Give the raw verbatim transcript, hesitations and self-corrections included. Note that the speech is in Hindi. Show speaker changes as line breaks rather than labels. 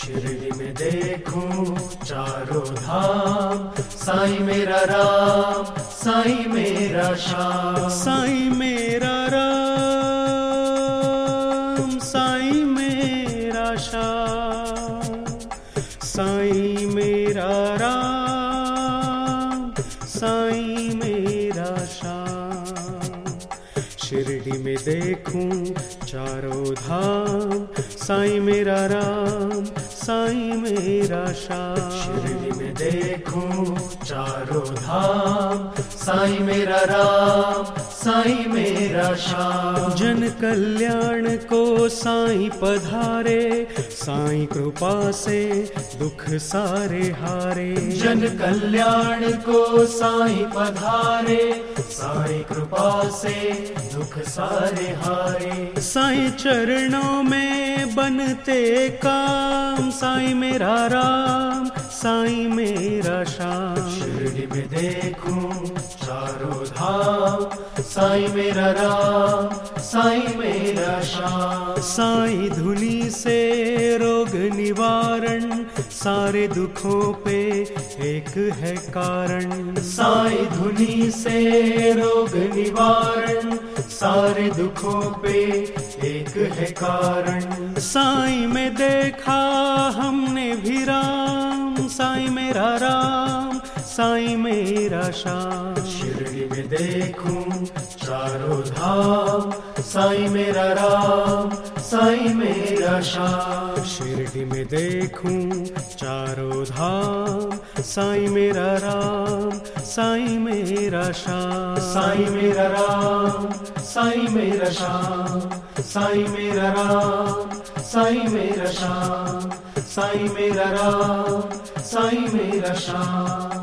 शिरडी में देखूं चारों धाम, साईं मेरा राम, साईं मेरा श्याम।
साईं मेरा राम, साईं मेरा श्याम। साईं मेरा राम, साईं मेरा श्याम। शिरडी में देखूं चारों धाम, साईं मेरा राम, साईं मेरा श्याम।
शिरडी में देखूं चारों धाम, साईं मेरा राम, साईं मेरा श्याम।
जन कल्याण को साईं पधारे, साईं कृपा से दुख सारे हारे।
जन कल्याण को साईं पधारे, साईं कृपा से दुख सारे हारे।
साईं चरणों में बनते काम, साईं मेरा राम, साईं मेरा श्याम।
शिरडी में देखूं चारों धाम, साईं मेरा राम, साईं मेरा श्याम।
साईं धुनी से रोग निवारण, सारे दुखों पे एक है कारण।
साईं धुनी से रोग निवारण, सारे दुखों पे एक है कारण।
साईं में देखा हमने भी राम, साईं मेरा राम, साईं मेरा श्याम।
शिरडी में देखूं चारों धाम, साईं मेरा राम, साईं मेरा श्याम।
शिरडी में देखूं चारों धाम, साईं मेरा राम, साईं मेरा श्याम।
साईं मेरा राम, साईं मेरा श्याम। साईं मेरा राम, साईं मेरा श्याम। साईं मेरा राम, साईं मेरा श्याम।